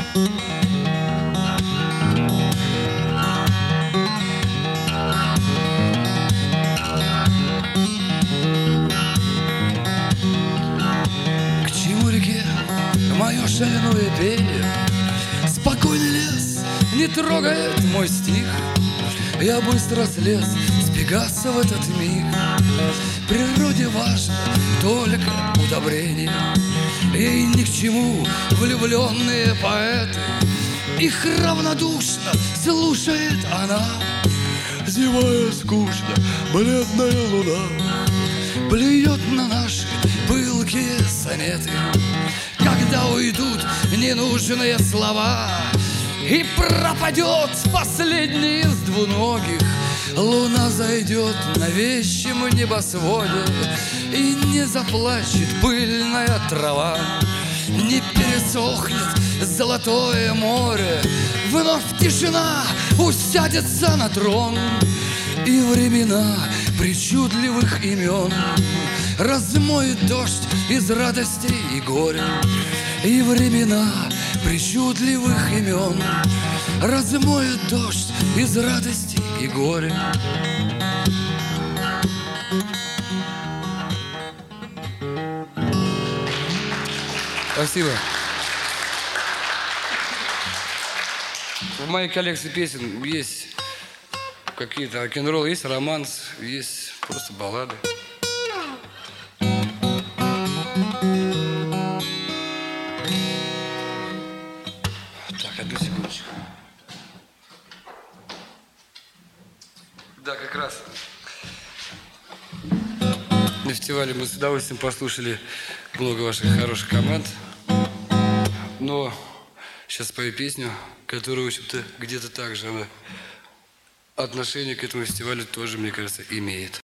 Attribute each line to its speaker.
Speaker 1: К чему реке мое шальное пение? Спокойный лес не трогает мой стих. Я быстро слез с Пегаса в этот миг. Природе важно только удобрение. Ей ни к чему влюбленные поэты. Их равнодушно слушает она. Зевая скучно, бледная луна плюет на наши пылкие сонеты. Когда уйдут ненужные слова и пропадет последний из двуногих, луна зайдет на вещем небосводе, и не заплачет пыльная трава, не пересохнет золотое море. Вновь тишина усядется на трон, и времена причудливых имен размоет дождь из радости и горя. И времена причудливых имен размоет дождь из радости и горя. Спасибо. В моей коллекции песен есть какие-то рок-н-ролл, есть романс, есть просто баллады. Так, одну секундочку. Да, как раз на фестивале мы с удовольствием послушали много ваших хороших команд. Но сейчас спою песню, которая, в общем-то, где-то так же она отношение к этому фестивалю тоже, мне кажется, имеет.